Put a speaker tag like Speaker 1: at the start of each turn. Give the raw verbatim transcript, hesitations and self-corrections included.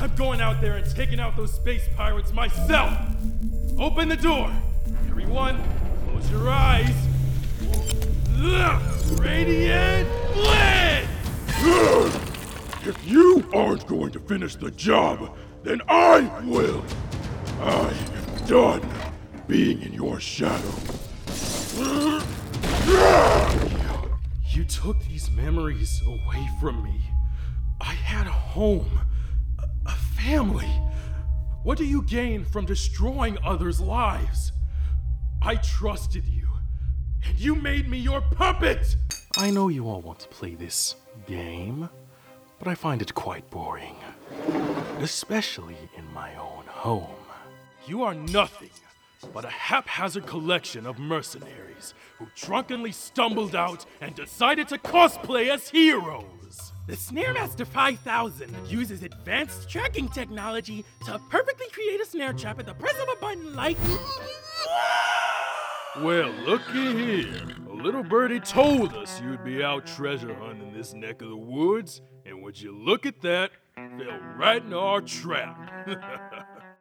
Speaker 1: I'm going out there and taking out those space pirates myself! Open the door! Everyone, close your eyes! Ugh, Radiant Blitz!
Speaker 2: If you aren't going to finish the job, then I will! I am done being in your shadow.
Speaker 1: You took these memories away from me. I had a home, a, a family. What do you gain from destroying others' lives? I trusted you, and you made me your puppet! I know you all want to play this game, but I find it quite boring. Especially in my own home. You are nothing but a haphazard collection of mercenaries who drunkenly stumbled out and decided to cosplay as heroes.
Speaker 3: The Snaremaster five thousand uses advanced tracking technology to perfectly create a snare trap at the press of a button like...
Speaker 1: Well, looky here. A little birdie told us you'd be out treasure hunting this neck of the woods, and would you look at that, fell right in our trap.